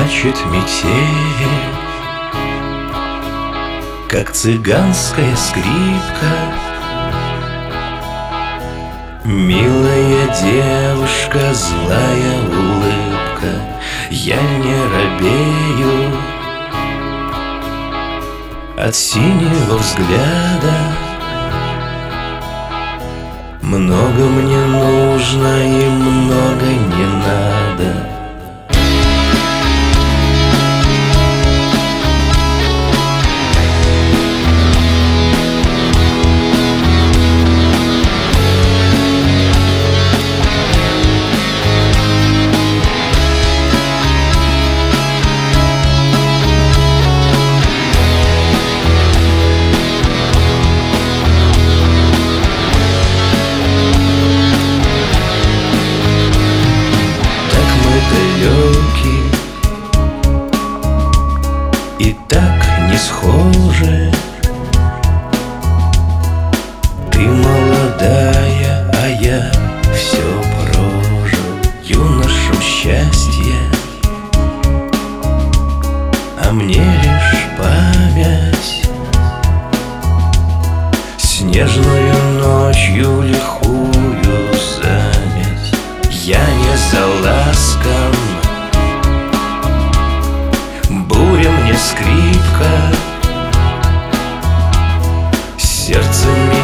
плачет метель, как цыганская скрипка. Милая девушка, злая улыбка, я не робею от синего взгляда. Много мне нужно и много не надо. И так не схожи. Ты молодая, а я все прожил юношу счастья, а мне лишь память снежную ночью лихую заметь. Я не заласкан, буря мне скрипка, сердце